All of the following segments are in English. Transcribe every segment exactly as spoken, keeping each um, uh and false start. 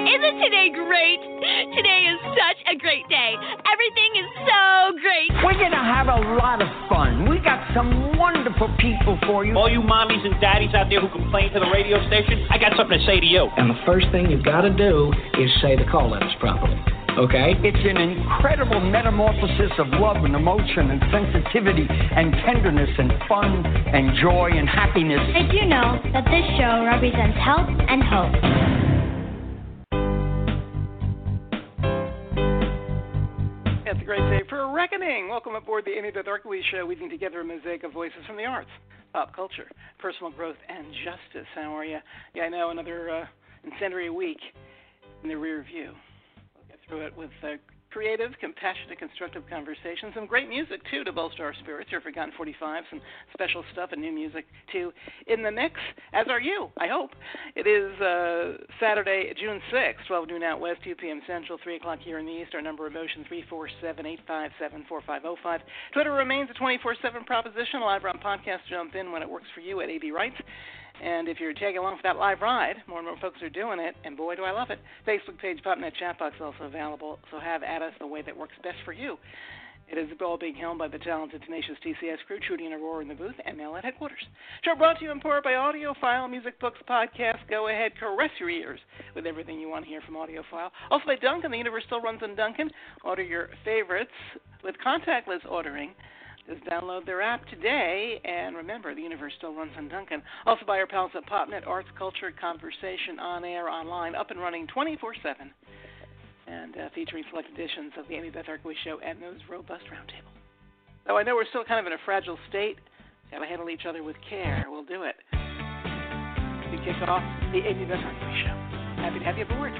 Isn't today great? Today is such a great day. Everything is so great. We're going to have a lot of fun. We got some wonderful people for you. All you mommies and daddies out there who complain to the radio station, I got something to say to you. And the first thing you've got to do is say the call letters properly. Okay? It's an incredible metamorphosis of love and emotion and sensitivity and tenderness and fun and joy and happiness. Did you know that this show represents health and hope? It's a great day for a reckoning. Welcome aboard the Amy Beth Orkowitz Show, weaving together a mosaic of voices from the arts, pop culture, personal growth, and justice. How are you? Yeah, I know, another uh, incendiary week in the rear view. Through it with uh, creative, compassionate, constructive conversations. Some great music, too, to bolster our spirits. Your Forgotten forty-five, some special stuff and new music, too, in the mix, as are you, I hope. It is uh, Saturday, June sixth, twelve noon out west, two p.m. Central, three o'clock here in the east. Our number of motion, three four seven, eight five seven, four five zero five. Twitter remains a twenty-four seven proposition. Live on podcast, jump in when it works for you at A B Rights. And if you're tagging along for that live ride, more and more folks are doing it, and boy, do I love it. Facebook page, PopNet chat box also available, so have at us the way that works best for you. It is all being held by the talented, tenacious T C S crew, Trudy and Aurora in the booth, and Mel at headquarters. Show brought to you in part by AudioFile, music, books, podcasts. Go ahead, caress your ears with everything you want to hear from AudioFile. Also by Duncan, the universe still runs on Duncan. Order your favorites with contactless ordering. Just download their app today, and remember, the universe still runs on Duncan. Also by our pals at PopNet, arts, culture, conversation, on air, online, up and running twenty-four seven, and uh, featuring select editions of the Amy Beth Orkowitz Show and those robust roundtables. So I know we're still kind of in a fragile state. Got to handle each other with care. We'll do it. We kick off the Amy Beth Orkowitz Show. Happy to have you aboard.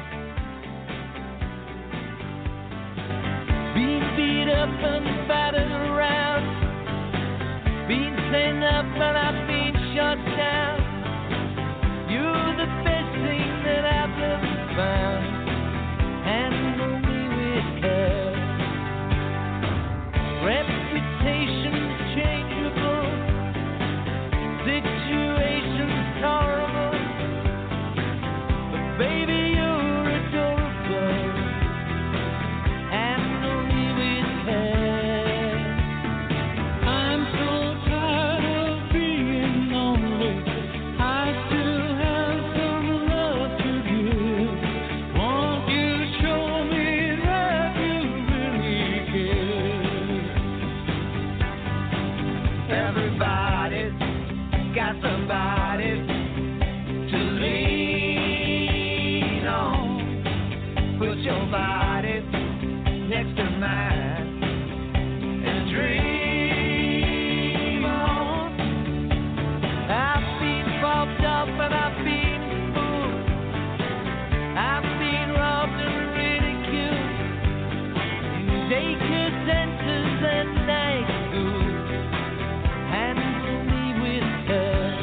Being beat up and battered around, being chained up and I've been shut down. You're the best thing that I've ever found. Handle me with care. Reputation's changeable, situation's horrible, but baby, you're adorable. I'm so tired of being lonely. I still have some love to give. Won't you show me that you really care? Everybody's got somebody to lean on. Put your body next to mine and dream on. I've been bobbed up and I've been fooled. I've been robbed and ridiculed in daycare centers and night schools. Handle me with care.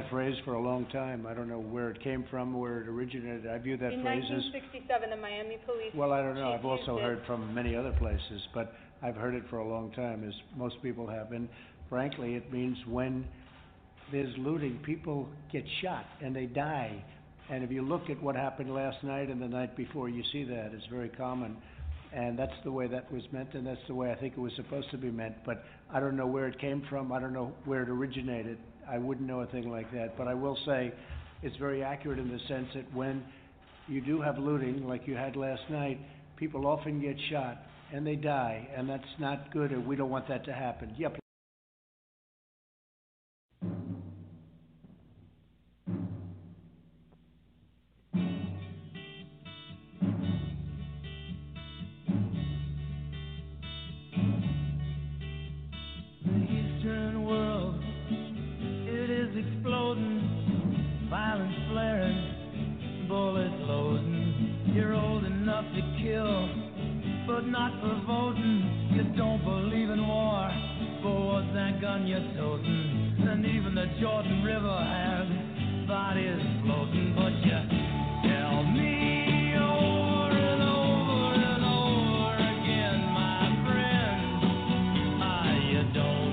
phrase for a long time. I don't know where it came from, where it originated. I view that In phrase as... nineteen sixty-seven, the Miami Police Well, I don't know. chief I've also used heard it. from many other places, but I've heard it for a long time, as most people have. And frankly, it means when there's looting, people get shot and they die. And if you look at what happened last night and the night before, you see that. It's very common. And that's the way that was meant, and that's the way I think it was supposed to be meant. But I don't know where it came from. I don't know where it originated. I wouldn't know a thing like that. But I will say it's very accurate in the sense that when you do have looting, like you had last night, people often get shot and they die, and that's not good, and we don't want that to happen. Yep. Eastern world, it is exploding, violence flaring, bullets loading. You're old enough to kill, but not for voting. You don't believe in war, but what's that gun you're toting? And even the Jordan River has bodies floating, but you tell me over and over and over again, my friend, ah, you don't.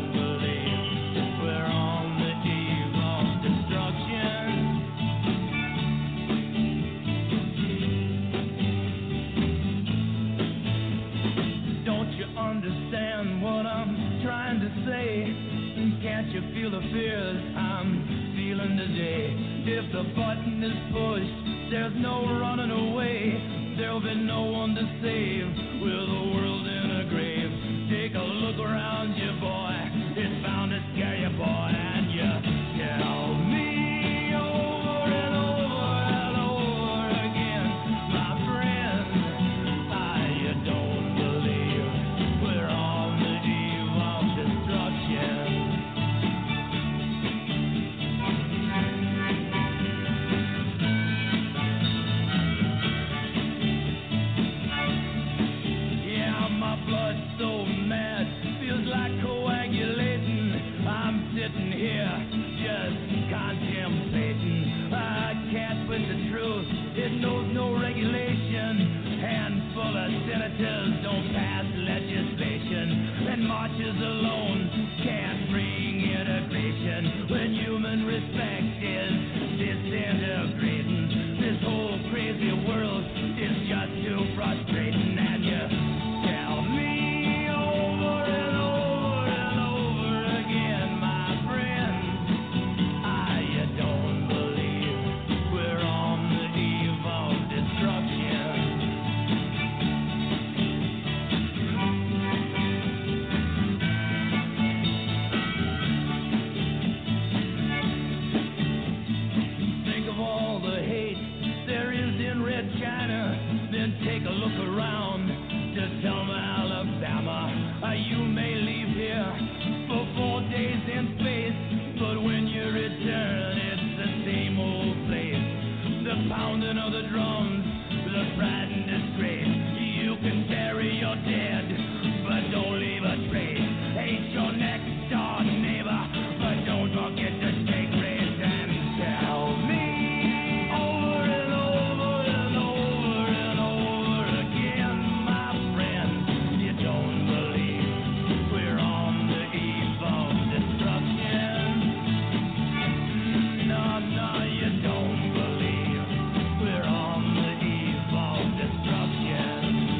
Understand what I'm trying to say? Can't you feel the fears I'm feeling today? If the button is pushed, there's no running away. There'll be no one to save with the world in a grave. Take a look around you, boy. It's bound to scare you, boy. And you tell me over and over and over again, my friend, ah, you don't. Sitting here just contemplating. I can't twist the truth, it knows no regulation. Handful of senators don't pass legislation, and marches alone can't bring integration. When human respect is disintegrating, this whole crazy world is just too frustrating. And you tell me over and over and over again, my friend, ah, you don't believe we're on the eve of destruction. Think of all the hate there is in Red China, then take a look around to Selma, Alabama. Uh, you may leave here for four days in space, but when you return, it's the same old place. The pounding of the drums, the pride and disgrace. You can bury your dead, but don't leave a trace. Hate your next door neighbor, but don't forget to take race. And tell me over and over and over and over again, my friend, you don't believe we're on the eve of destruction. No, no, you don't believe we're on the eve of destruction.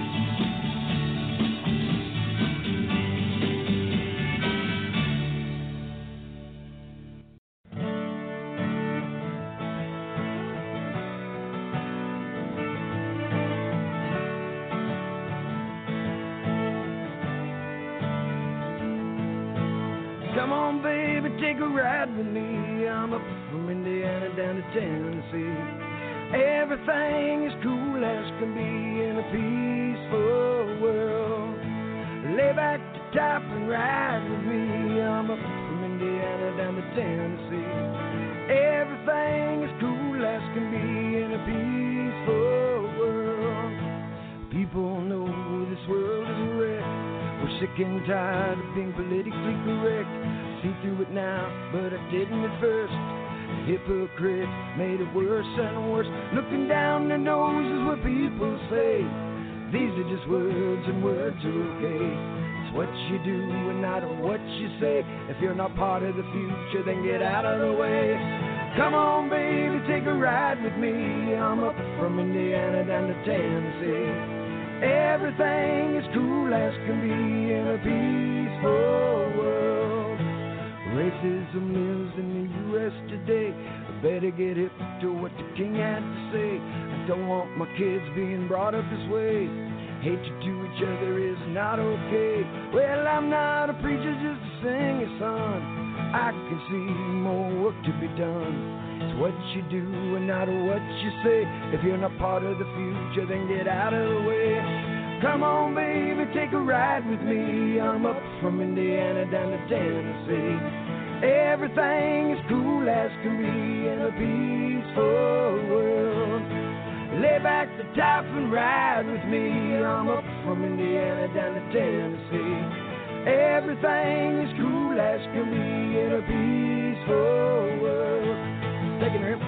Come on, baby, take a ride with me. I'm up from Indiana down to Tennessee. Everything is cool as can be in a peaceful world. Lay back the top and ride with me. I'm up from Indiana down to Tennessee. Everything is cool as can be in a peaceful world. People know this world is a wreck. We're sick and tired of being politically correct. See through it now, but I didn't at first. Hypocrites made it worse and worse. Looking down their noses what people say. These are just words and words are okay. It's what you do and not what you say. If you're not part of the future, then get out of the way. Come on, baby, take a ride with me. I'm up from Indiana down to Tennessee. Everything is cool as can be in a peaceful world. Racism lives in the U S today. I better get hip to what the king had to say. I don't want my kids being brought up this way. Hatred to each other is not okay. Well, I'm not a preacher, just a singer, son. I can see more work to be done. It's what you do and not what you say. If you're not part of the future, then get out of the way. Come on, baby, take a ride with me. I'm up from Indiana down to Tennessee. Everything is cool as can be in a peaceful world. Lay back the top and ride with me. I'm up from Indiana down to Tennessee. Everything is cool as can be in a peaceful world. Taking her.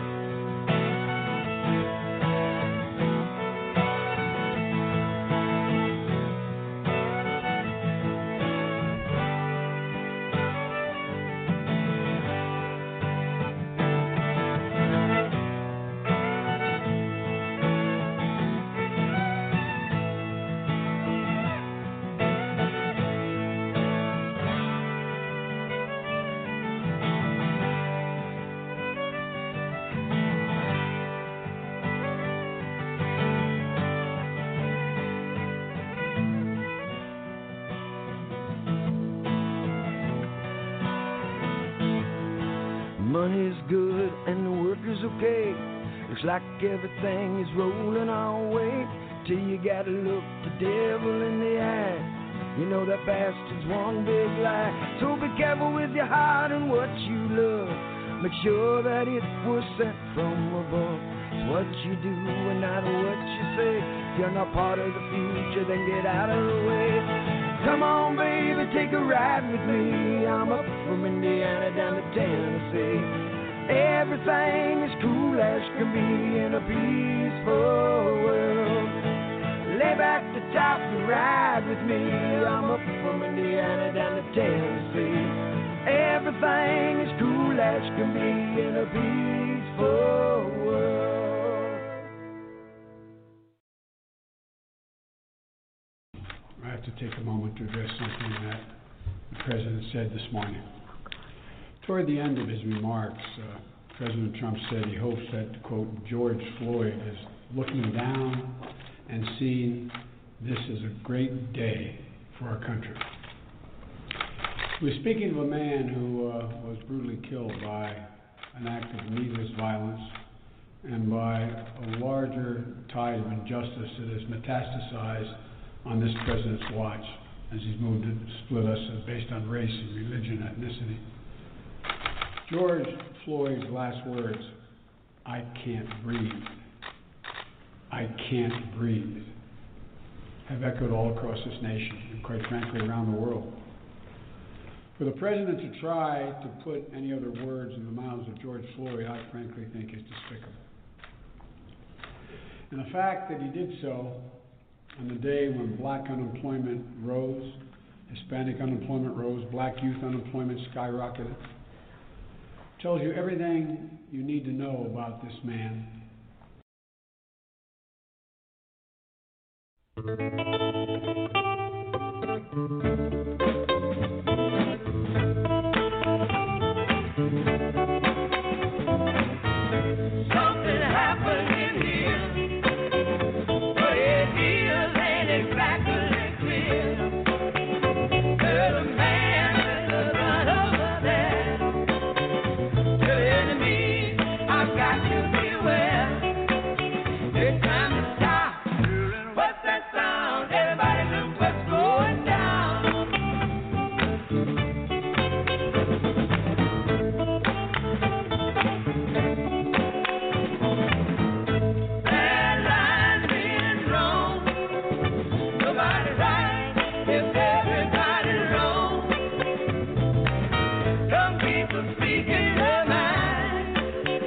Money's good and the work is okay. Looks like everything is rolling our way. Till you gotta look the devil in the eye. You know that bastard's one big lie. So be careful with your heart and what you love. Make sure that it was sent from above. It's what you do and not what you say. If you're not part of the future, then get out of the way. Come on, baby, take a ride with me. I'm up from Indiana down to Tennessee. Everything is cool as can be in a peaceful world. Lay back the top and ride with me. I'm up from Indiana down to Tennessee. Everything is cool as can be in a peaceful world. I have to take a moment to address something that the President said this morning. Toward the end of his remarks, uh, President Trump said he hopes that, quote, George Floyd is looking down and seeing this as a great day for our country. He was speaking of a man who uh, was brutally killed by an act of needless violence and by a larger tide of injustice that has metastasized on this president's watch as he's moved to split us based on race and religion, ethnicity. George Floyd's last words, "I can't breathe, I can't breathe," have echoed all across this nation and quite frankly around the world. For the president to try to put any other words in the mouths of George Floyd, I frankly think is despicable. And the fact that he did so on the day when black unemployment rose, Hispanic unemployment rose, black youth unemployment skyrocketed, tells you everything you need to know about this man. Something happened in here. What it is ain't exactly clear. There's a man in the front over there telling me I've got to beware. It's time to stop. What's that sound? Everybody look what's going down. Bad lines being wrong. Nobody right if everybody's wrong. Some people speaking their mind.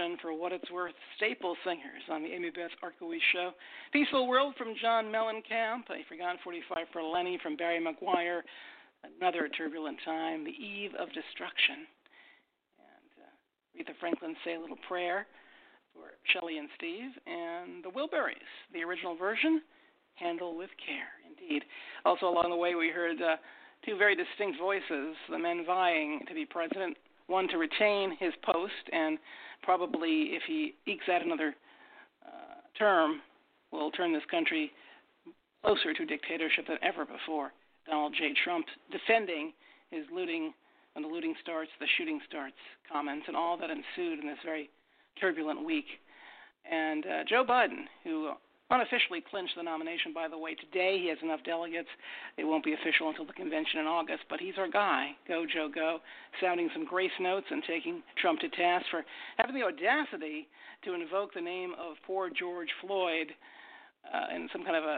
Destruction, For What It's Worth, staple singers on the Amy Beth Arkowicz Show. Peaceful World from John Mellencamp, A Forgotten forty-five for Lenny from Barry McGuire, Another Turbulent Time, The Eve of Destruction. And uh, Aretha Franklin, Say a Little Prayer for Shelley and Steve. And The Wilburys, the original version, Handle with Care, indeed. Also along the way we heard uh, two very distinct voices, the men vying to be president, one to retain his post and probably, if he ekes out another uh, term, will turn this country closer to dictatorship than ever before. Donald J. Trump defending his looting, when the looting starts, the shooting starts comments and all that ensued in this very turbulent week. And uh, Joe Biden, who unofficially clinched the nomination, by the way, today. He has enough delegates. It won't be official until the convention in August, but he's our guy. Go, Joe, go. Sounding some grace notes and taking Trump to task for having the audacity to invoke the name of poor George Floyd uh, in some kind of a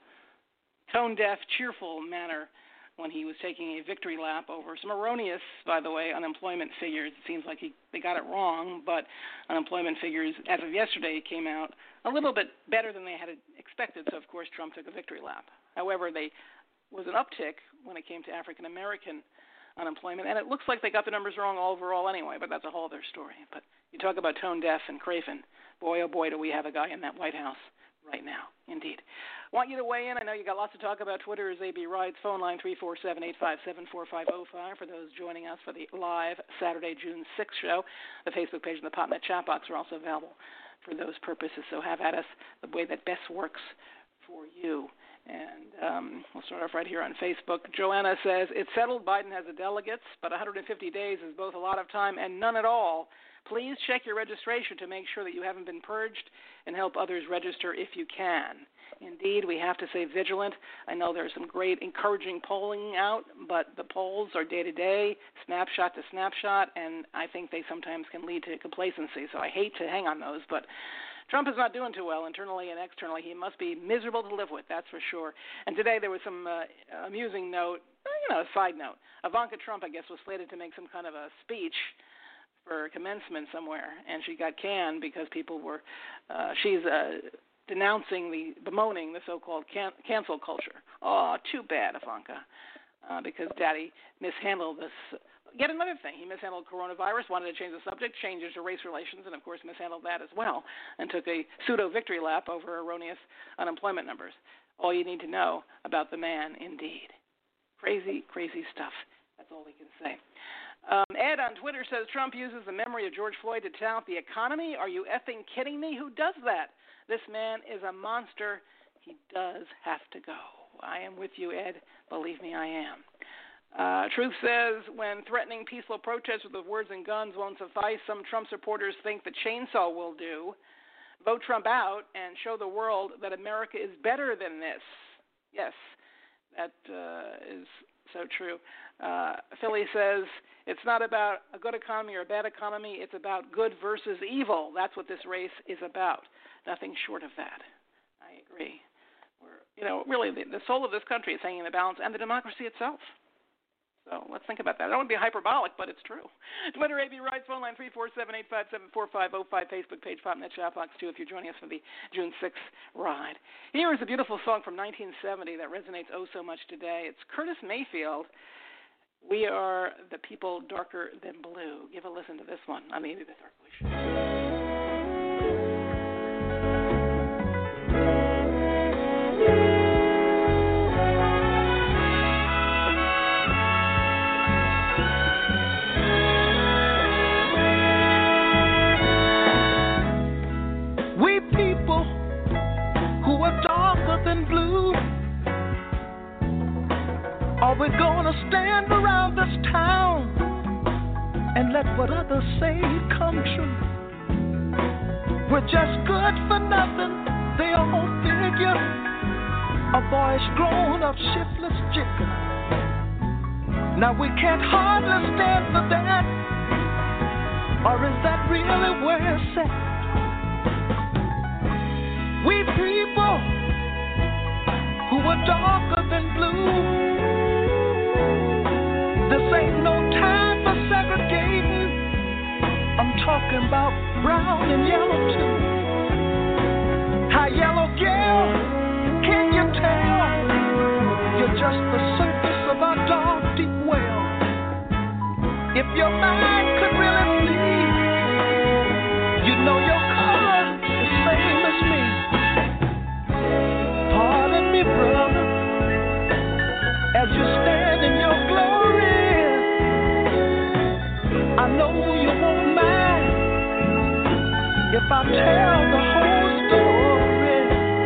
tone-deaf, cheerful manner when he was taking a victory lap over some erroneous, by the way, unemployment figures. It seems like he, they got it wrong, but unemployment figures, as of yesterday, came out a little bit better than they had expected, so of course Trump took a victory lap. However, there was an uptick when it came to African-American unemployment, and it looks like they got the numbers wrong overall anyway, but that's a whole other story. But you talk about tone-deaf and Craven, boy, oh boy, do we have a guy in that White House right now, indeed. Want you to weigh in. I know you got lots to talk about. Twitter is A B Rides. Phone line three four seven, eight five seven, four five zero five for those joining us for the live Saturday, June sixth show. The Facebook page and the PopNet chat box are also available for those purposes, so have at us the way that best works for you. And um, we'll start off right here on Facebook. Joanna says, it's settled Biden has the delegates, but one hundred fifty days is both a lot of time and none at all. Please check your registration to make sure that you haven't been purged and help others register if you can. Indeed, we have to stay vigilant. I know there's some great encouraging polling out, but the polls are day-to-day, snapshot to snapshot, and I think they sometimes can lead to complacency. So I hate to hang on those, but Trump is not doing too well internally and externally. He must be miserable to live with, that's for sure. And today there was some uh, amusing note, you know, a side note. Ivanka Trump, I guess, was slated to make some kind of a speech for commencement somewhere, and she got canned because people were, uh, she's uh, denouncing the, bemoaning the so-called can- cancel culture. Oh, too bad, Ivanka, uh, because Daddy mishandled this. Yet another thing, he mishandled coronavirus, wanted to change the subject, changed it to race relations, and of course mishandled that as well, and took a pseudo-victory lap over erroneous unemployment numbers. All you need to know about the man, indeed. Crazy, crazy stuff. That's all we can say. Um, Ed on Twitter says Trump uses the memory of George Floyd to tout the economy. Are you effing kidding me? Who does that? This man is a monster. He does have to go. I am with you, Ed. Believe me, I am. Uh, Truth says when threatening peaceful protests with words and guns won't suffice, some Trump supporters think the chainsaw will do. Vote Trump out and show the world that America is better than this. Yes, that uh, is so true. Uh, Philly says it's not about a good economy or a bad economy. It's about good versus evil. That's what this race is about. Nothing short of that. I agree. We're, you know, really, the, the soul of this country is hanging in the balance, and the democracy itself. So let's think about that. I don't want to be hyperbolic, but it's true. Twitter, A B Rides, phone line three four seven, eight five seven, four five zero five, Facebook page, PopNet chat box, too, if you're joining us for the June sixth ride. Here is a beautiful song from nineteen seventy that resonates oh so much today. It's Curtis Mayfield. We Are the People Darker Than Blue. Give a listen to this one on the Amy Beth Arkowicz Show. Than blue. Are we gonna stand around this town and let what others say come true? We're just good for nothing, they all figure. A boy's grown up, shiftless jigger. Now we can't hardly stand for that. Or is that really where it's at? We people who are darker than blue. This ain't no time for segregating. I'm talking talking about brown and yellow too. Hi, yellow girl, can you tell? You're just the surface of a dark, deep well. If your mind could really bleed, you'd know your color the same as me. Pardon me, brother, as you stand in your glory. I know you won't mind if I tell the whole story.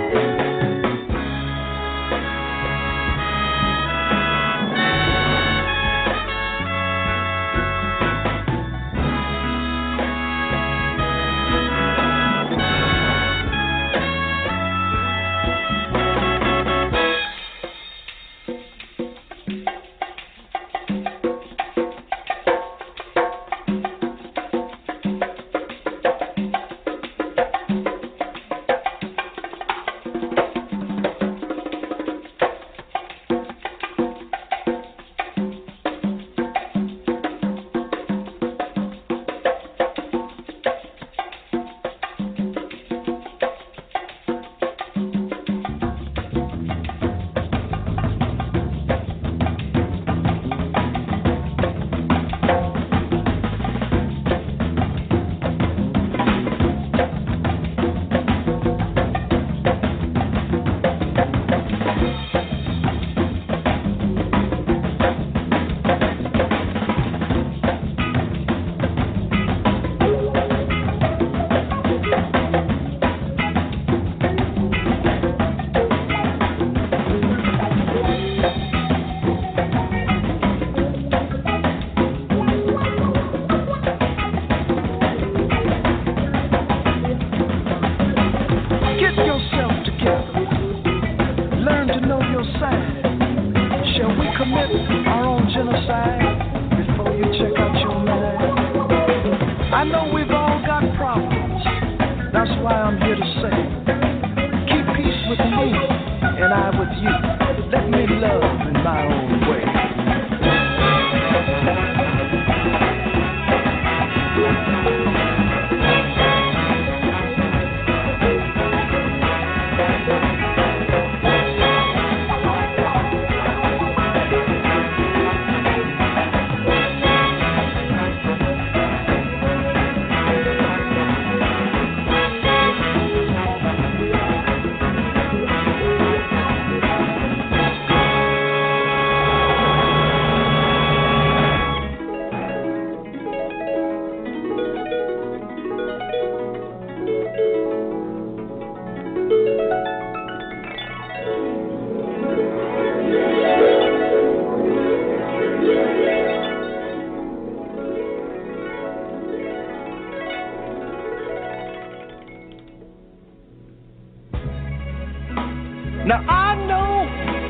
Now I know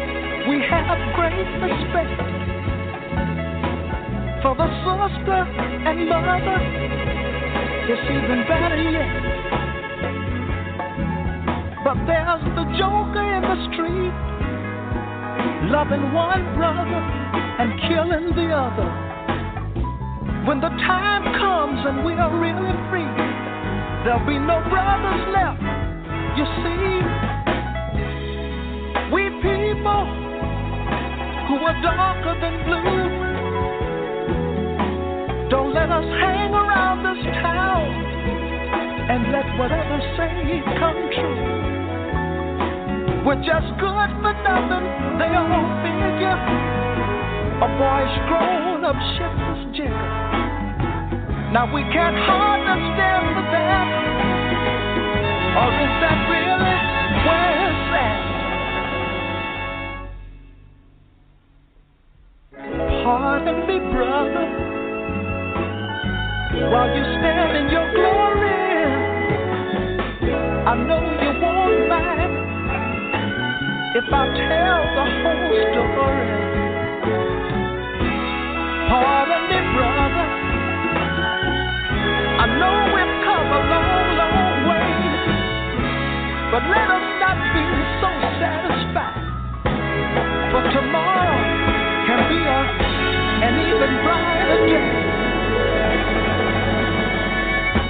we have great respect for the sister and mother. It's even better yet. But there's the joker in the street, loving one brother and killing the other. When the time comes and we are really free, there'll be no brothers left, you see. We people who are darker than blue, don't let us hang around this town and let whatever say come true. We're just good for nothing, they all figure. A boy's grown up shiftless jigger. Now we can't hardly stand for that, or is that really where it's at? Pardon me, brother, while you stand in your glory. I know you won't mind if I tell the whole story. Pardon me, brother, I know we've come a long, long way, but let us not be so satisfied, for tomorrow can be a an even brighter day.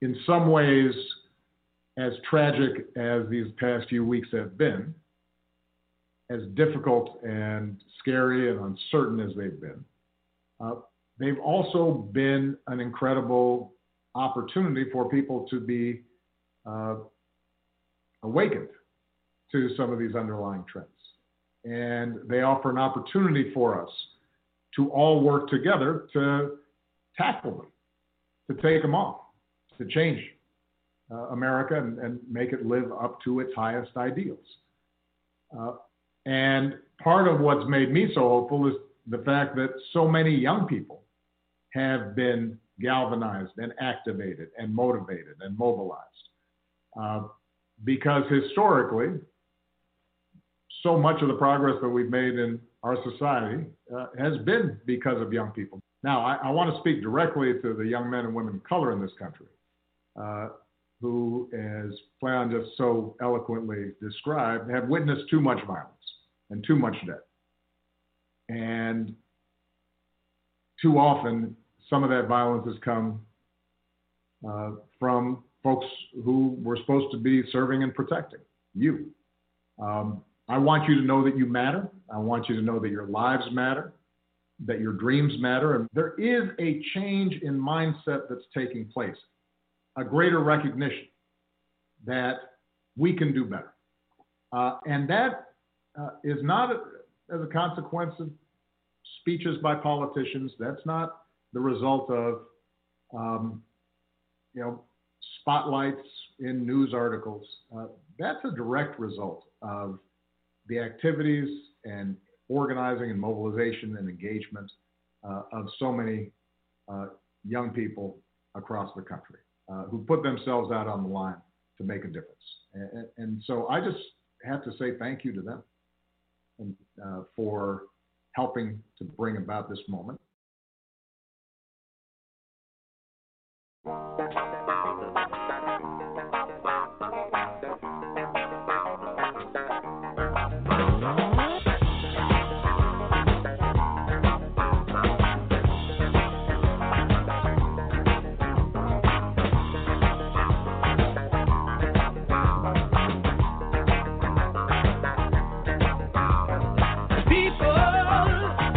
in some ways, as tragic as these past few weeks have been, as difficult and scary and uncertain as they've been, uh, they've also been an incredible opportunity for people to be uh, awakened to some of these underlying trends. And they offer an opportunity for us to all work together to tackle them, to take them off, to change uh, America and, and make it live up to its highest ideals. Uh, and part of what's made me so hopeful is the fact that so many young people have been galvanized and activated and motivated and mobilized. Uh, because historically, so much of the progress that we've made in our society uh, has been because of young people. Now, I, I want to speak directly to the young men and women of color in this country, uh, who, as Fleon just so eloquently described, have witnessed too much violence and too much death. And too often, some of that violence has come uh, from folks who were supposed to be serving and protecting you. Um, I want you to know that you matter. I want you to know that your lives matter, that your dreams matter. And there is a change in mindset that's taking place, a greater recognition that we can do better. Uh, and that uh, is not a, as a consequence of speeches by politicians. That's not the result of, um, you know, spotlights in news articles. Uh, that's a direct result of the activities and organizing and mobilization and engagement uh, of so many uh, young people across the country uh, who put themselves out on the line to make a difference. And, and so I just have to say thank you to them and, uh, for helping to bring about this moment.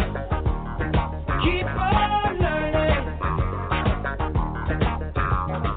Keep on learning.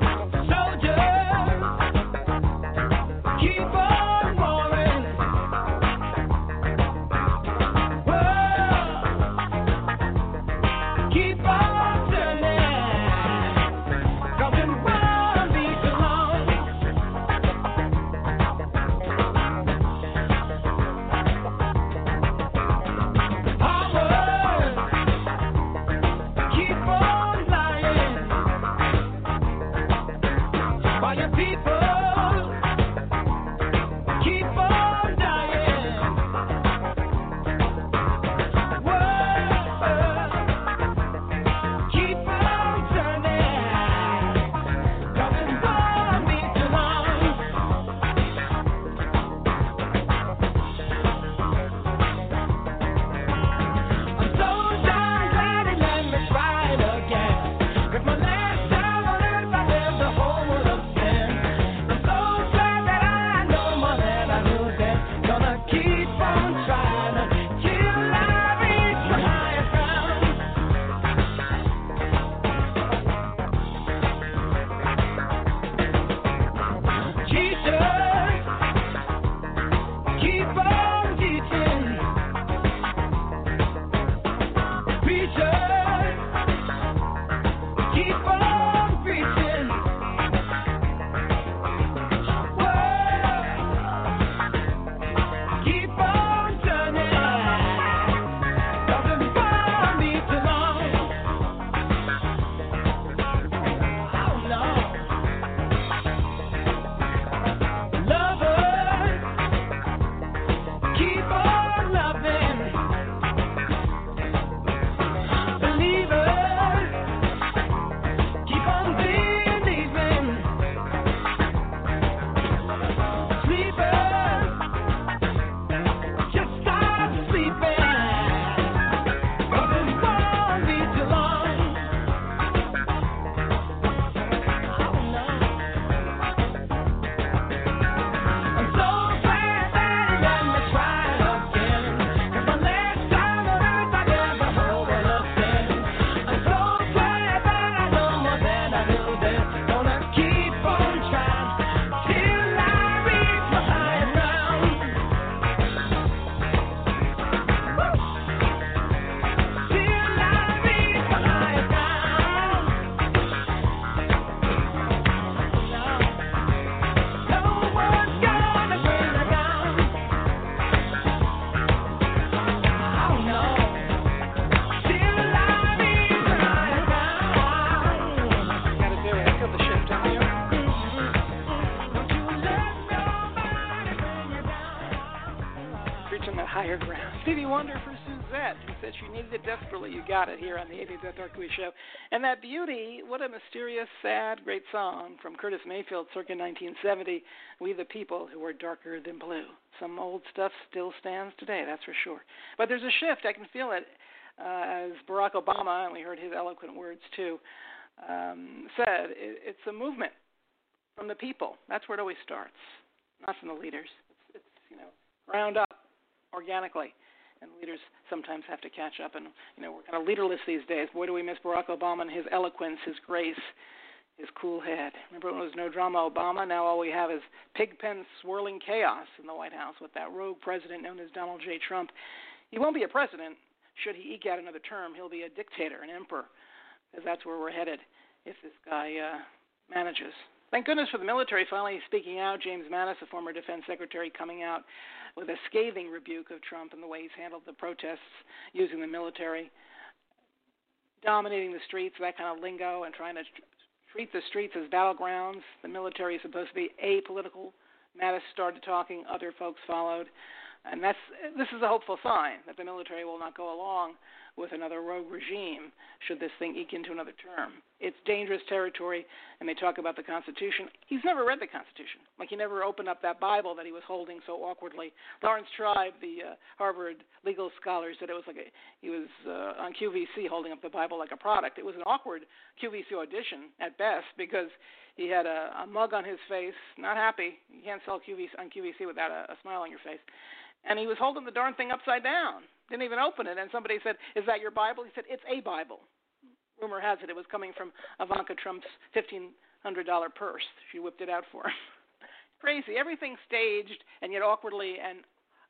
higher ground. Stevie Wonder for Suzette, who said she needed it desperately. You got it here on the eighty-fifth Darkly Show. And that beauty, what a mysterious, sad, great song from Curtis Mayfield circa nineteen seventy, We the People Who Are Darker Than Blue. Some old stuff still stands today, that's for sure. But there's a shift, I can feel it, uh, as Barack Obama, and we heard his eloquent words too, um, said, it, it's a movement from the people. That's where it always starts, not from the leaders. It's, it's you know, ground up organically, and leaders sometimes have to catch up. And you know, we're kind of leaderless these days. Boy, do we miss Barack Obama and his eloquence, his grace, his cool head. Remember when it was no drama Obama? Now all we have is pigpen swirling chaos in the White House with that rogue president known as Donald J. Trump. He won't be a president. Should he eke out another term, he'll be a dictator, an emperor, because that's where we're headed if this guy uh, manages. Thank goodness for the military finally speaking out. James Mattis, the former defense secretary, coming out with a scathing rebuke of Trump and the way he's handled the protests using the military, dominating the streets, that kind of lingo, and trying to tr- treat the streets as battlegrounds. The military is supposed to be apolitical. Mattis started talking. Other folks followed. And that's this is a hopeful sign that the military will not go along with another rogue regime should this thing eke into another term. It's dangerous territory, and they talk about the Constitution. He's never read the Constitution. Like he never opened up that Bible that he was holding so awkwardly. Lawrence Tribe, the uh, Harvard legal scholar, said it was like a, he was uh, on Q V C holding up the Bible like a product. It was an awkward Q V C audition at best because he had a, a mug on his face, not happy. You can't sell Q V C on Q V C without a, a smile on your face. And he was holding the darn thing upside down. Didn't even open it. And somebody said, "Is that your Bible?" He said, "It's a Bible." Rumor has it it was coming from Ivanka Trump's fifteen hundred dollars purse. She whipped it out for him. Crazy. Everything staged and yet awkwardly and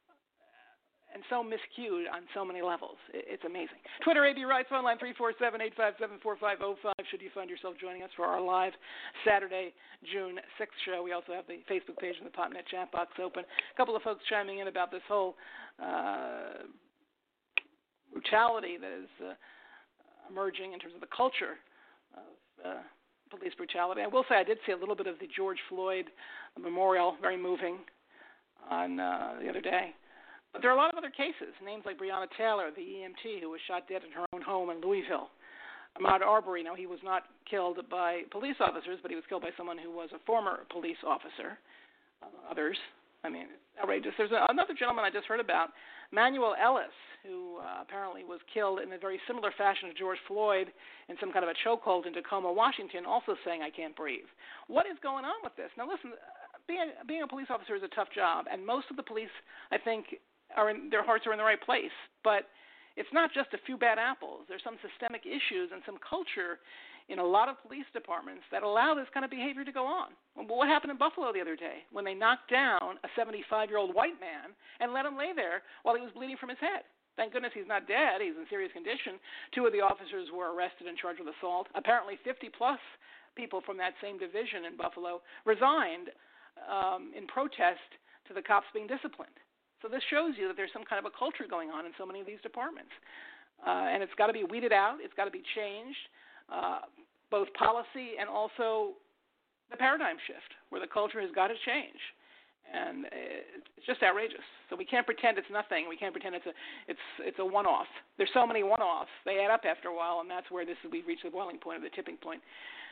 and so miscued on so many levels. It's amazing. Twitter, A B Writes, phone line three four seven, eight five seven, four five zero five, should you find yourself joining us for our live Saturday, June sixth show. We also have the Facebook page and the PopNet chat box open. A couple of folks chiming in about this whole uh, brutality that is uh, emerging in terms of the culture of uh, police brutality. I will say I did see a little bit of the George Floyd memorial, very moving, on uh, the other day. But there are a lot of other cases, names like Breonna Taylor, the E M T who was shot dead in her own home in Louisville. Ahmaud Arbery, now he was not killed by police officers, but he was killed by someone who was a former police officer. Uh, others, I mean, it's outrageous. There's a, another gentleman I just heard about, Manuel Ellis, who uh, apparently was killed in a very similar fashion to George Floyd in some kind of a chokehold in Tacoma, Washington, also saying, "I can't breathe." What is going on with this? Now, listen, being a, being a police officer is a tough job, and most of the police, I think, are in, their hearts are in the right place. But it's not just a few bad apples. There's some systemic issues and some culture in a lot of police departments that allow this kind of behavior to go on. Well, what happened in Buffalo the other day when they knocked down a seventy-five-year-old white man and let him lay there while he was bleeding from his head? Thank goodness he's not dead. He's in serious condition. Two of the officers were arrested and charged with assault. Apparently fifty-plus people from that same division in Buffalo resigned um, in protest to the cops being disciplined. So this shows you that there's some kind of a culture going on in so many of these departments. Uh, and it's got to be weeded out. It's got to be changed, uh, both policy and also the paradigm shift, where the culture has got to change. And it's just outrageous. So we can't pretend it's nothing. We can't pretend it's a it's it's a one-off. There's so many one-offs. They add up after a while, and that's where this we've reached the boiling point, or the tipping point,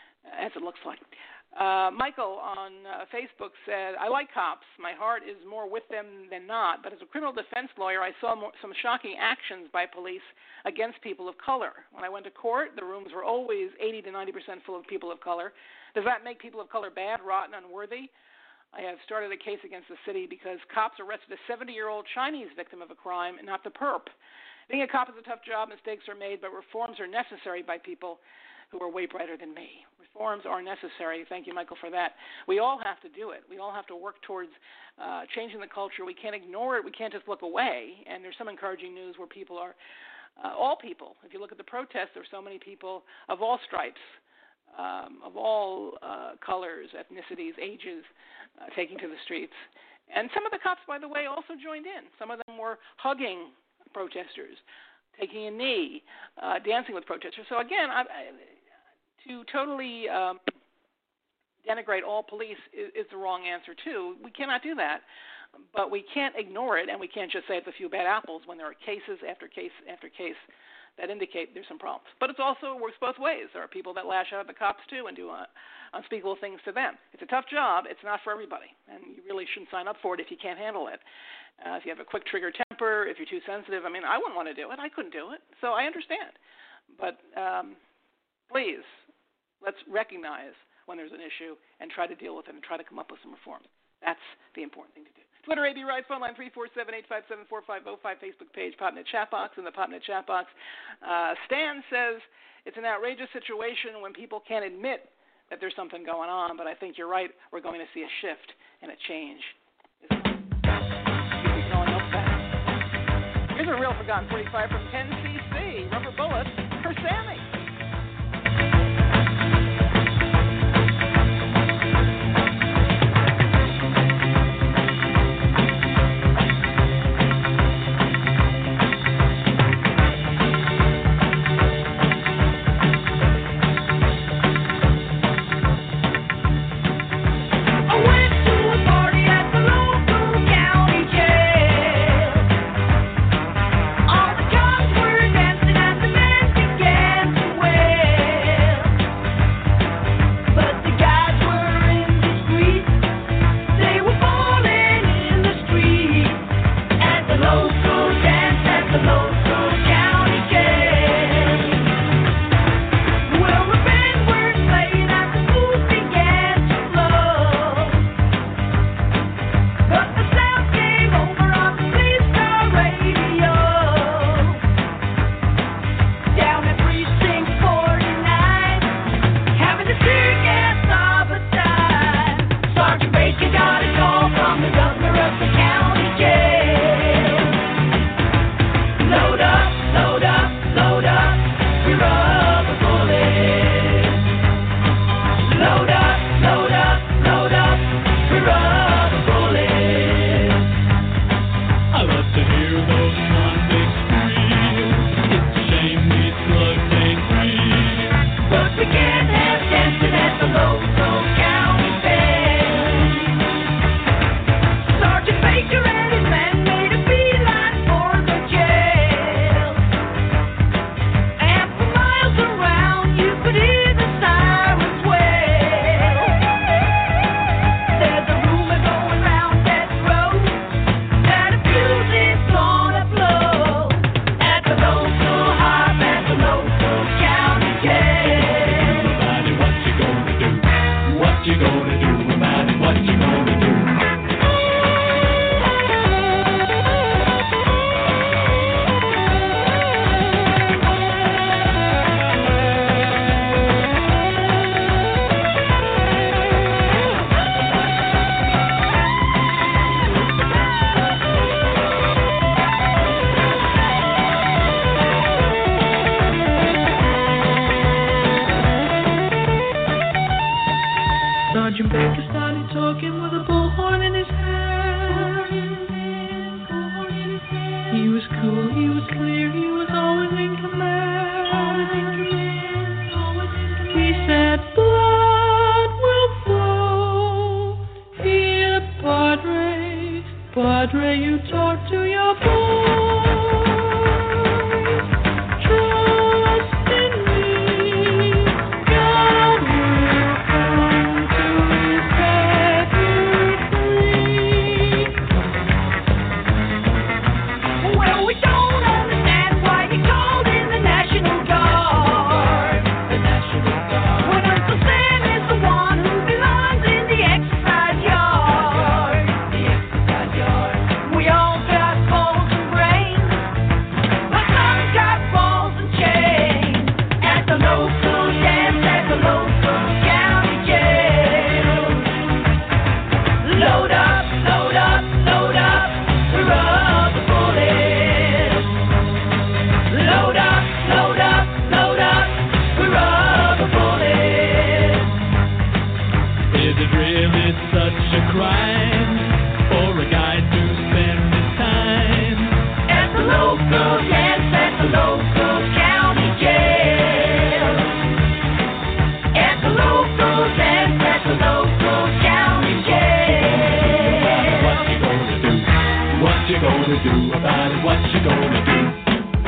as it looks like. Uh, Michael on uh, Facebook said, "I like cops. My heart is more with them than not. But as a criminal defense lawyer, I saw more, some shocking actions by police against people of color. When I went to court, the rooms were always eighty to ninety percent full of people of color. Does that make people of color bad, rotten, unworthy? I have started a case against the city because cops arrested a seventy-year-old Chinese victim of a crime, not the perp. Being a cop is a tough job. Mistakes are made, but reforms are necessary by people who are way brighter than me. Reforms are necessary." Thank you, Michael, for that. We all have to do it. We all have to work towards uh, changing the culture. We can't ignore it. We can't just look away. And there's some encouraging news where people are, uh, all people, if you look at the protests, there are so many people of all stripes, um, of all uh, colors, ethnicities, ages, uh, taking to the streets. And some of the cops, by the way, also joined in. Some of them were hugging protesters, taking a knee, uh, dancing with protesters. So again, I, I, to totally um, denigrate all police is, is the wrong answer, too. We cannot do that. But we can't ignore it, and we can't just say it's a few bad apples when there are cases after case after case that indicate there's some problems. But it also works both ways. There are people that lash out at the cops, too, and do uh, unspeakable things to them. It's a tough job. It's not for everybody, and you really shouldn't sign up for it if you can't handle it. Uh, if you have a quick trigger temper, if you're too sensitive, I mean, I wouldn't want to do it. I couldn't do it, so I understand. But um, please, let's recognize when there's an issue and try to deal with it and try to come up with some reforms. That's the important thing to do. Twitter, A B Right, phone line three four seven, eight five seven, four five zero five, Facebook page, PopNet chat box, in the PopNet chat box. Uh, Stan says it's an outrageous situation when people can't admit that there's something going on, but I think you're right. We're going to see a shift and a change. Here's a real forgotten forty-five from ten C C, Rubber Bullet for Sammy. We all got balls and brains. do about it? What you gonna do?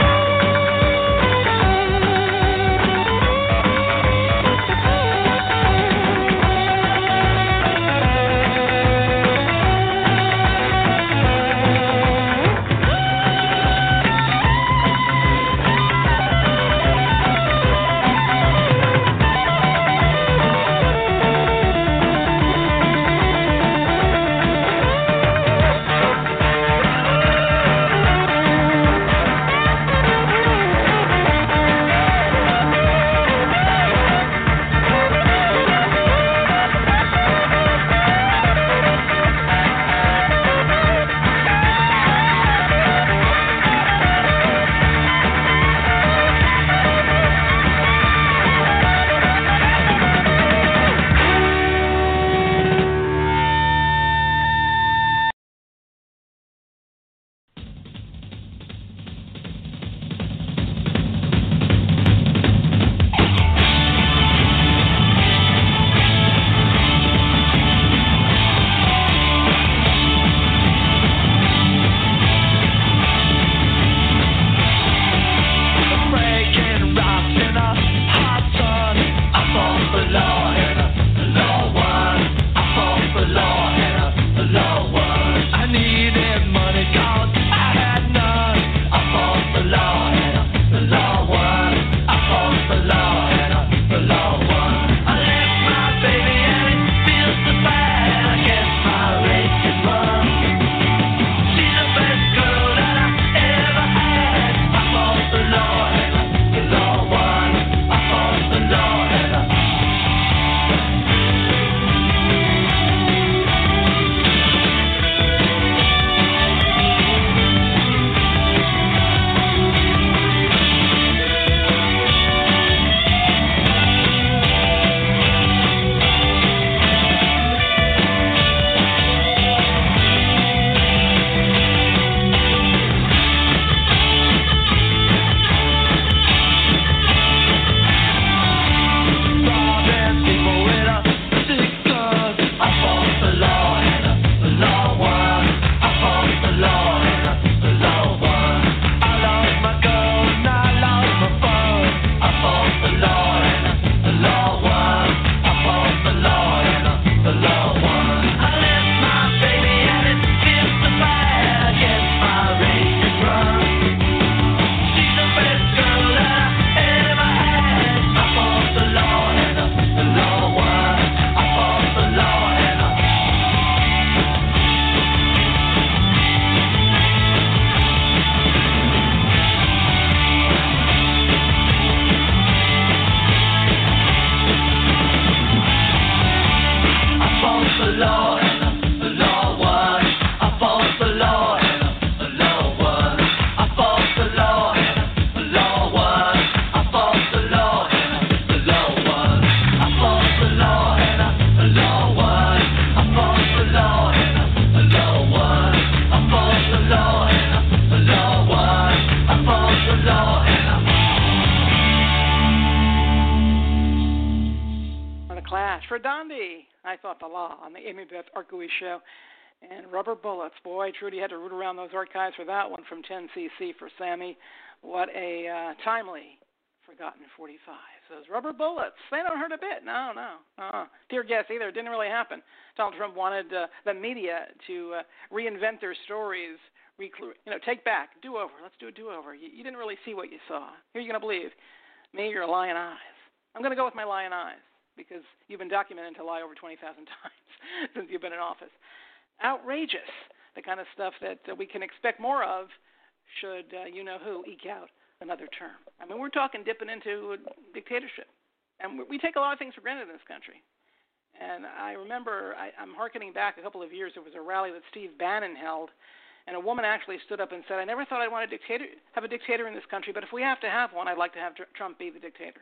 Show. And Rubber Bullets. Boy, Trudy had to root around those archives for that one from ten C C for Sammy. What a uh, timely forgotten forty-five. Those Rubber Bullets. They don't hurt a bit. No, no. Uh-uh. Dear guest either. It didn't really happen. Donald Trump wanted uh, the media to uh, reinvent their stories, reclu- you know, take back, do-over. Let's do a do-over. You, you didn't really see what you saw. Who are you going to believe? Me or your lying eyes? I'm going to go with my lying eyes, because you've been documented to lie over twenty thousand times since you've been in office. Outrageous, the kind of stuff that uh, we can expect more of should uh, you-know-who eke out another term. I mean, we're talking dipping into a dictatorship. And we take a lot of things for granted in this country. And I remember, I, I'm hearkening back a couple of years, there was a rally that Steve Bannon held, and a woman actually stood up and said, I never thought I'd want to dictator, have a dictator in this country, but if we have to have one, I'd like to have Trump be the dictator.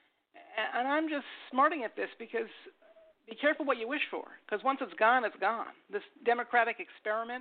And I'm just smarting at this because be careful what you wish for, because once it's gone, it's gone. This democratic experiment,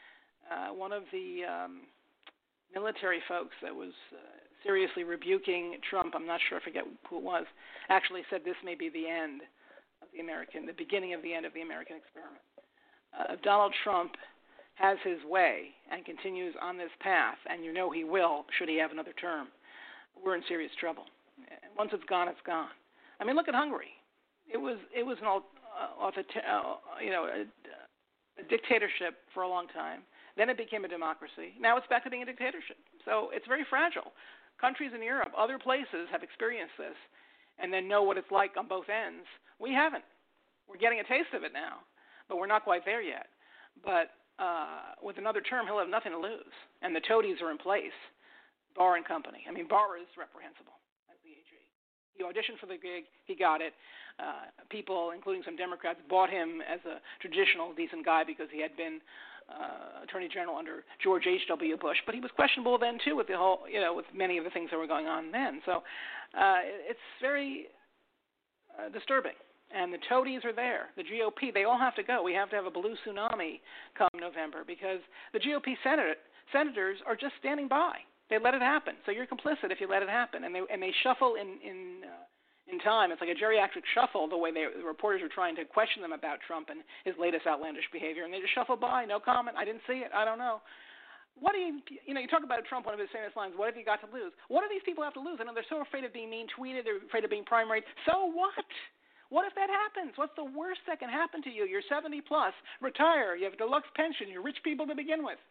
uh, one of the um, military folks that was uh, seriously rebuking Trump, I'm not sure, I forget who it was, actually said this may be the end of the American, the beginning of the end of the American experiment. Uh, Donald Trump has his way and continues on this path, and you know he will, should he have another term, we're in serious trouble. Once it's gone, it's gone. I mean, look at Hungary. It was it was an uh, uh, you know a, a dictatorship for a long time. Then it became a democracy. Now it's back to being a dictatorship. So it's very fragile. Countries in Europe, other places have experienced this, and then know what it's like on both ends. We haven't. We're getting a taste of it now, but we're not quite there yet. But uh, with another term, he'll have nothing to lose, and the toadies are in place. Barr and company. I mean, Barr is reprehensible as the A G. He auditioned for the gig. He got it. Uh, people, including some Democrats, bought him as a traditional, decent guy because he had been uh, Attorney General under George H W. Bush. But he was questionable then too, with the whole, you know, with many of the things that were going on then. So uh, it's very uh, disturbing. And the toadies are there. The G O P, they all have to go. We have to have a blue tsunami come November because the G O P Senate, senators are just standing by. They let it happen. So you're complicit if you let it happen. And they and they shuffle in in uh, in time. It's like a geriatric shuffle, the way they, the reporters are trying to question them about Trump and his latest outlandish behavior. And they just shuffle by, no comment. I didn't see it. I don't know. What do you, you know, you talk about Trump, one of his famous lines, what have you got to lose? What do these people have to lose? I know they're so afraid of being mean tweeted. They're afraid of being primaried. So what? What if that happens? What's the worst that can happen to you? You're seventy plus, retire, you have a deluxe pension, you're rich people to begin with.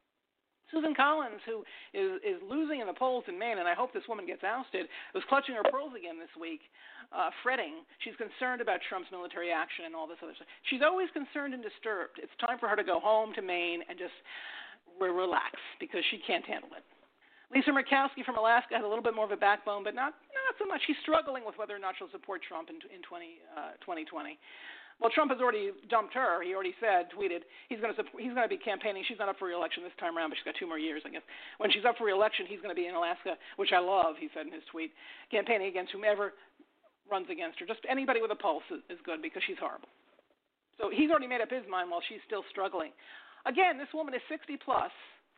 Susan Collins, who is, is losing in the polls in Maine, and I hope this woman gets ousted, was clutching her pearls again this week, uh, fretting. She's concerned about Trump's military action and all this other stuff. She's always concerned and disturbed. It's time for her to go home to Maine and just re- relax because she can't handle it. Lisa Murkowski from Alaska had a little bit more of a backbone, but not not so much. She's struggling with whether or not she'll support Trump in, in twenty twenty. Well, Trump has already dumped her. He already said, tweeted, he's going to he's going to be campaigning. She's not up for re-election this time around, but she's got two more years, I guess. When she's up for re-election, he's going to be in Alaska, which I love, he said in his tweet, campaigning against whomever runs against her. Just anybody with a pulse is, is good because she's horrible. So he's already made up his mind while she's still struggling. Again, this woman is sixty plus,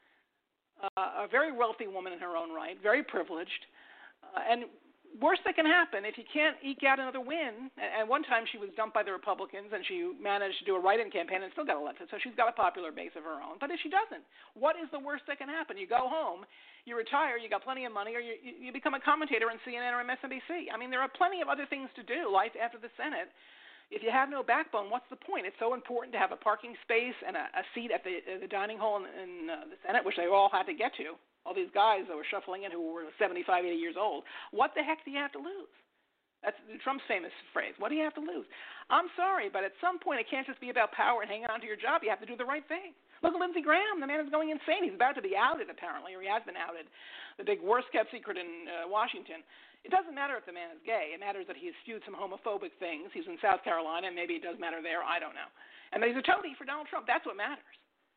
uh, a very wealthy woman in her own right, very privileged, uh, and worst that can happen if you can't eke out another win. And one time she was dumped by the Republicans, and she managed to do a write-in campaign and still got elected. So she's got a popular base of her own. But if she doesn't, what is the worst that can happen? You go home, you retire, you got plenty of money, or you, you become a commentator on C N N or M S N B C. I mean, there are plenty of other things to do life after the Senate. If you have no backbone, what's the point? It's so important to have a parking space and a, a seat at the, uh, the dining hall in, in uh, the Senate, which they all had to get to. All these guys that were shuffling in who were seventy-five, eighty years old. What the heck do you have to lose? That's Trump's famous phrase. What do you have to lose? I'm sorry, but at some point it can't just be about power and hanging on to your job. You have to do the right thing. Look at Lindsey Graham. The man is going insane. He's about to be outed, apparently, or he has been outed. The big worst-kept secret in uh, Washington. It doesn't matter if the man is gay. It matters that he has spewed some homophobic things. He's in South Carolina, and maybe it does matter there. I don't know. And that he's a toady for Donald Trump. That's what matters.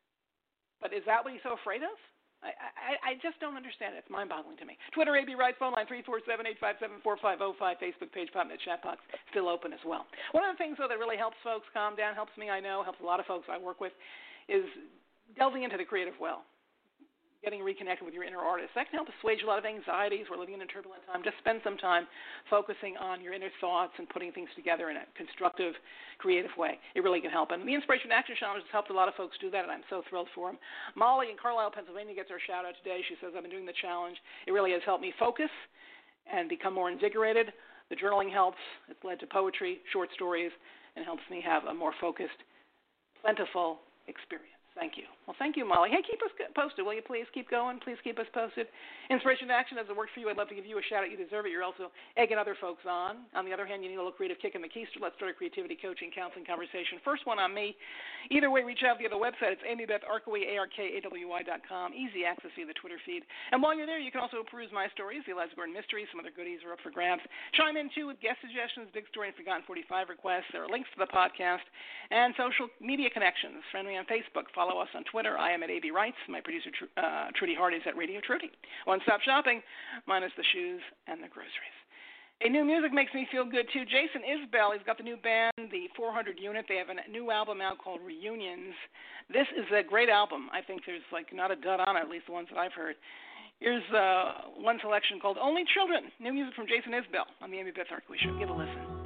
But is that what he's so afraid of? I, I, I just don't understand it. It's mind-boggling to me. Twitter, A B Writes, phone line three four seven, eight five seven, four five zero five, Facebook page, PopNet chat box, still open as well. One of the things, though, that really helps folks calm down, helps me, I know, helps a lot of folks I work with, is delving into the creative well, getting reconnected with your inner artist. That can help assuage a lot of anxieties. We're living in a turbulent time. Just spend some time focusing on your inner thoughts and putting things together in a constructive, creative way. It really can help. And the Inspiration Action Challenge has helped a lot of folks do that, and I'm so thrilled for them. Molly in Carlisle, Pennsylvania gets our shout-out today. She says, I've been doing the challenge. It really has helped me focus and become more invigorated. The journaling helps. It's led to poetry, short stories, and helps me have a more focused, plentiful experience. Thank you. Well, thank you, Molly. Hey, keep us posted, will you please? Keep going. Please keep us posted. Inspiration to Action, as it worked for you, I'd love to give you a shout-out. You deserve it. You're also egging other folks on. On the other hand, you need a little creative kick in the keister. Let's start a creativity, coaching, counseling conversation. First one on me. Either way, reach out via the website. It's Amy Beth Arkaway, A R K A W Y dot com. Easy access via the Twitter feed. And while you're there, you can also peruse my stories, the Eliza Gordon Mystery. Some other goodies are up for grabs. Chime in, too, with guest suggestions, big story and Forgotten forty-five requests. There are links to the podcast and social media connections. Friend me on Facebook. Follow us on Twitter. I am at A B Writes. My producer, uh, Trudy Hart, is at Radio Trudy. One-stop shopping, minus the shoes and the groceries. Hey, new music makes me feel good, too. Jason Isbell, he's got the new band, the four hundred unit. They have a new album out called Reunions. This is a great album. I think there's, like, not a dud on it, at least the ones that I've heard. Here's uh, one selection called Only Children. New music from Jason Isbell on the Amy Beth Arkaway Show. Give a listen.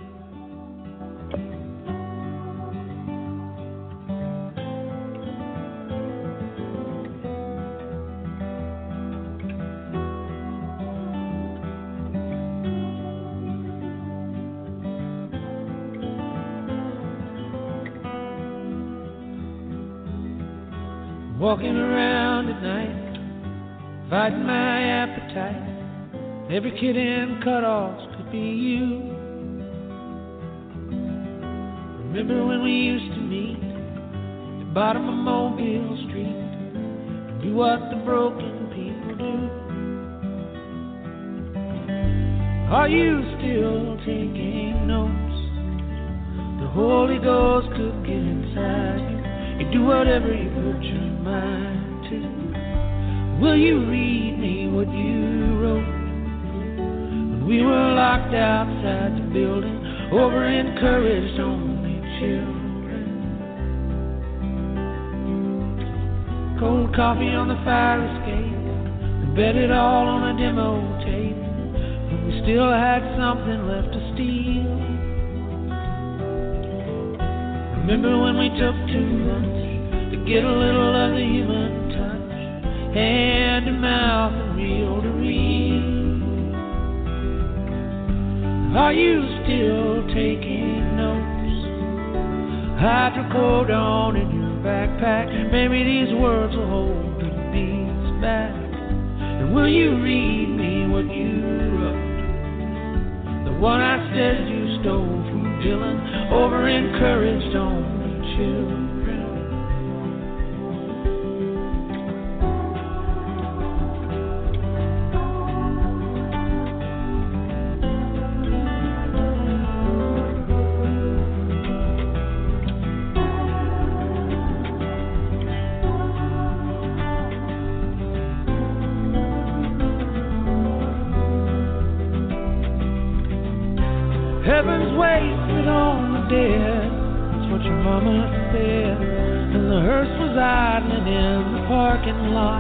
walking around at night, fighting my appetite. Every kid in cutoffs could be you. Remember when we used to meet at the bottom of Mobile Street and do what the broken people do? Are you still taking notes? The Holy Ghost could get inside you. You do whatever you put your mind to. Will you read me what you wrote when we were locked outside the building, over encouraged only children? Cold coffee on the fire escape, we bet it all on a demo tape, but we still had something left to steal. Remember when we took too much to get a little of the human touch, hand to mouth and reel to reel? Are you still taking notes? Hydrocodone in your backpack, maybe these words will hold the beats back. And will you read me what you wrote, the one I said you stole from Dylan, over encouraged only children? Heaven's wasted on the dead, that's what your mama said. And the hearse was idling in the parking lot.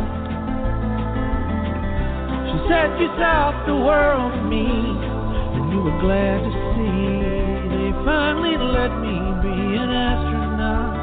She said you thought the world of me, and you were glad to see they finally let me be an astronaut.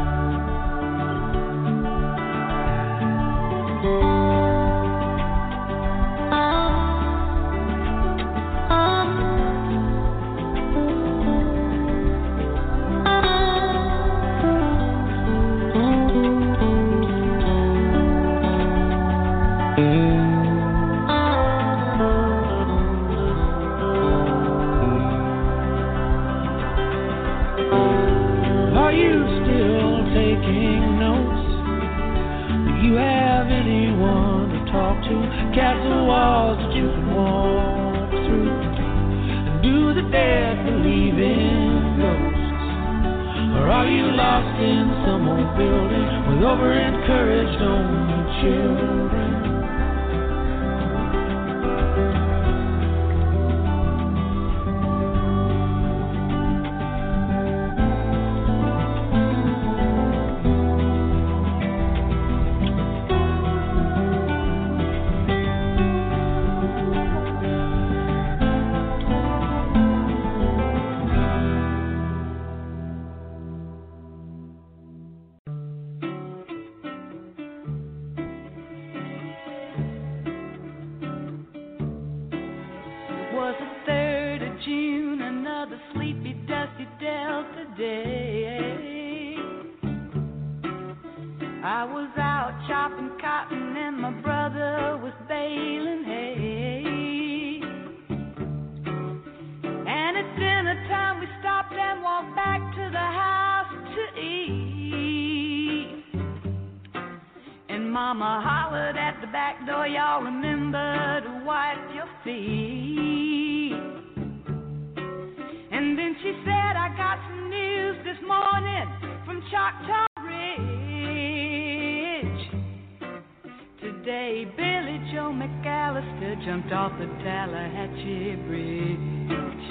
Are you still taking notes? Do you have anyone to talk to? Castle walls that you can walk through? And do the dead believe in ghosts? Or are you lost in some old building with over-encouraged only children? Mama hollered at the back door, y'all remember to wipe your feet. And then she said, I got some news this morning from Choctaw Ridge. Today, Billy Joe McAllister jumped off the Tallahatchie Bridge.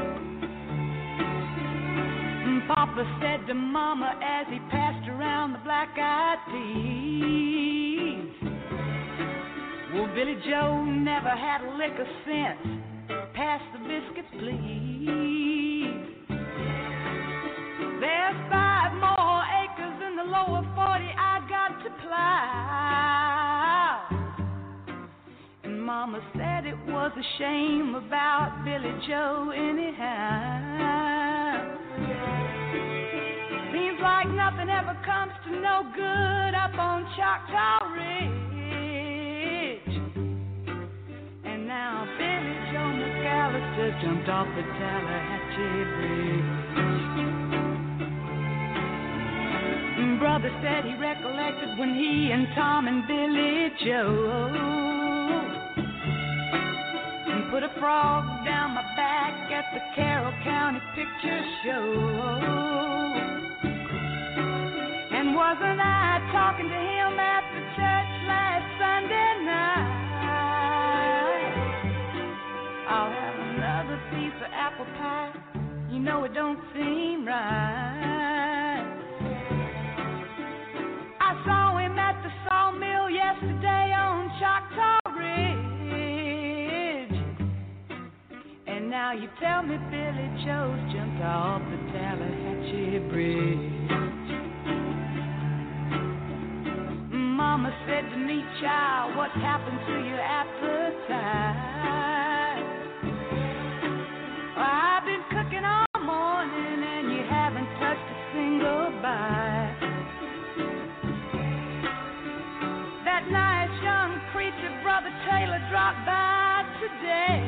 Papa said to Mama as he passed around the black-eyed peas, well, Billy Joe never had a lick of sense. Pass the biscuits, please. There's five more acres in the lower forty I got to plow. And Mama said it was a shame about Billy Joe anyhow. Seems like nothing ever never comes to no good up on Choctaw Ridge. And now Billy Joe McAllister jumped off the Tallahatchie Bridge. Brother said he recollected when he and Tom and Billy Joe put a frog down my back at the Carroll County Picture Show. And wasn't I talking to him at the church last Sunday night? I'll have another piece of apple pie. You know it don't seem right. I saw him at the sawmill yesterday on Choctaw Ridge. And now you tell me Billy Joe's jumped off the Tallahatchie Bridge. Mama said to me, child, what happened to your appetite? Well, I've been cooking all morning and you haven't touched a single bite. That nice young preacher, Brother Taylor, dropped by today.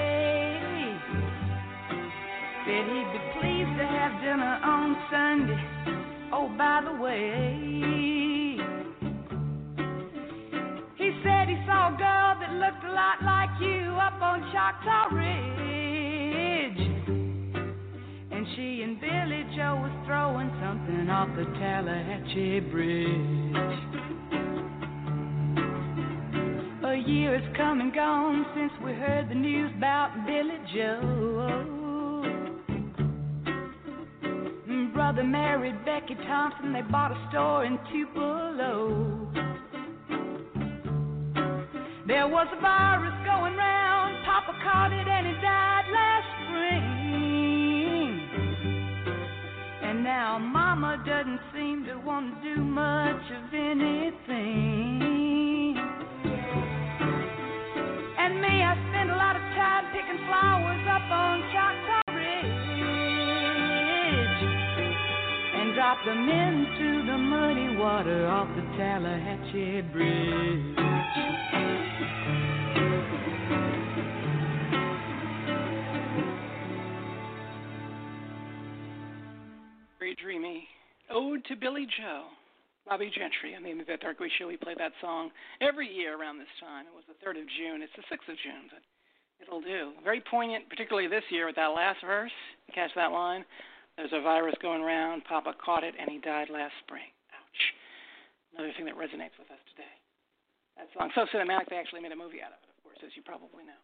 Said he'd be pleased to have dinner on Sunday. Oh, by the way, he said he saw a girl that looked a lot like you up on Choctaw Ridge. And she and Billy Joe was throwing something off the Tallahatchie Bridge. A year has come and gone since we heard the news about Billy Joe. Brother married Becky Thompson, they bought a store in Tupelo. There was a virus going round, Papa caught it and he died last spring. And now Mama doesn't seem to want to do much of anything. And me, I spend a lot of time picking flowers up on Choctaw and drop them into the muddy water off the Tallahatchie Bridge. Very dreamy. Ode to Billy Joe. Bobby Gentry on the Amy Beth Darkly Show. We play that song every year around this time. It was the third of June. It's the sixth of June, but it'll do. Very poignant, particularly this year with that last verse. Catch that line? There's a virus going around. Papa caught it, and he died last spring. Ouch. Another thing that resonates with us today. That song, so cinematic, they actually made a movie out of it, of course, as you probably know.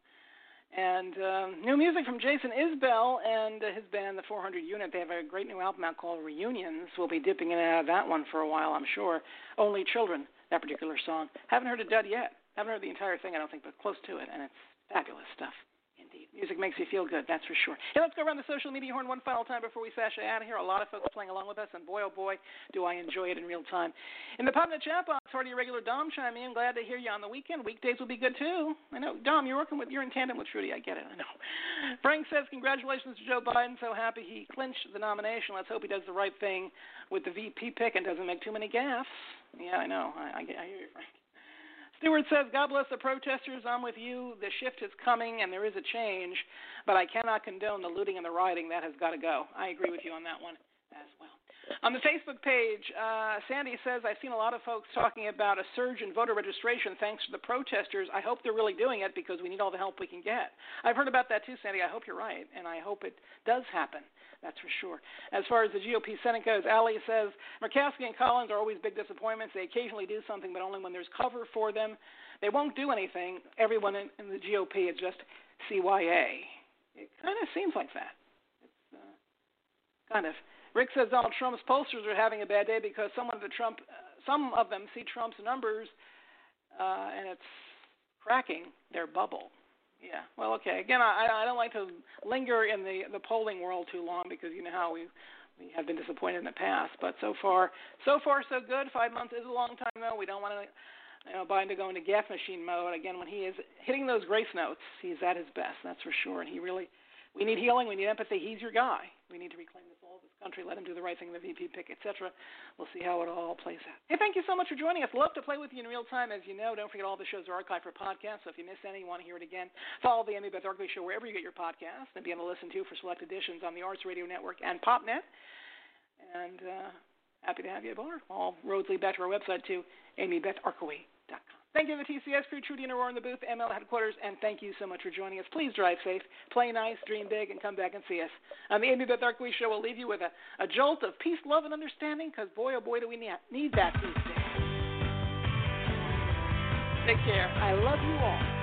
And um, new music from Jason Isbell and uh, his band, the four hundred Unit. They have a great new album out called Reunions. We'll be dipping in and out of that one for a while, I'm sure. Only Children, that particular song. Haven't heard it dud yet. Haven't heard the entire thing, I don't think, but close to it, and it's fabulous stuff. Music makes you feel good, that's for sure. Hey, let's go around the social media horn one final time before we sashay out of here. A lot of folks playing along with us, and boy, oh boy, do I enjoy it in real time. In the pub in the chat box, already a regular Dom chime in. Glad to hear you on the weekend. Weekdays will be good, too. I know, Dom, you're working with, you're in tandem with Trudy. I get it, I know. Frank says, congratulations to Joe Biden. So happy he clinched the nomination. Let's hope he does the right thing with the V P pick and doesn't make too many gaffes. Yeah, I know. I, I, I hear you, Frank. Stewart says, God bless the protesters. I'm with you. The shift is coming, and there is a change, but I cannot condone the looting and the rioting. That has got to go. I agree with you on that one as well. On the Facebook page, uh, Sandy says, I've seen a lot of folks talking about a surge in voter registration thanks to the protesters. I hope they're really doing it because we need all the help we can get. I've heard about that too, Sandy. I hope you're right, and I hope it does happen. That's for sure. As far as the G O P Senate goes, Ali says, Murkowski and Collins are always big disappointments. They occasionally do something, but only when there's cover for them. They won't do anything. Everyone in, in the G O P is just C Y A. It kind of seems like that. It's uh, kind of. Rick says Donald Trump's pollsters are having a bad day because some of the Trump, uh, some of them see Trump's numbers, uh, and it's cracking their bubble. Yeah, well, okay. Again, I, I don't like to linger in the, the polling world too long because you know how we we have been disappointed in the past. But so far, so far so good. Five months is a long time though. We don't want to, you know, Biden to go into gaff machine mode again. When he is hitting those grace notes, he's at his best. That's for sure. And he really, we need healing. We need empathy. He's your guy. We need to reclaim the soul of this country. Let him do the right thing in the V P pick, et cetera. We'll see how it all plays out. Hey, thank you so much for joining us. Love to play with you in real time. As you know, don't forget all the shows are archived for podcasts, so if you miss any, you want to hear it again, follow the Amy Beth Orkley Show wherever you get your podcasts and be able to listen to for select editions on the Arts Radio Network and PopNet. And uh, happy to have you aboard. All roads lead back to our website, too, amy beth orkley dot com. Thank you to the T C S crew, Trudy and Aurora in the booth, M L headquarters, and thank you so much for joining us. Please drive safe, play nice, dream big, and come back and see us. On the Amy Beth Orkley Show, we'll leave you with a, a jolt of peace, love, and understanding, because boy, oh boy, do we need, need that these days. Take care. I love you all.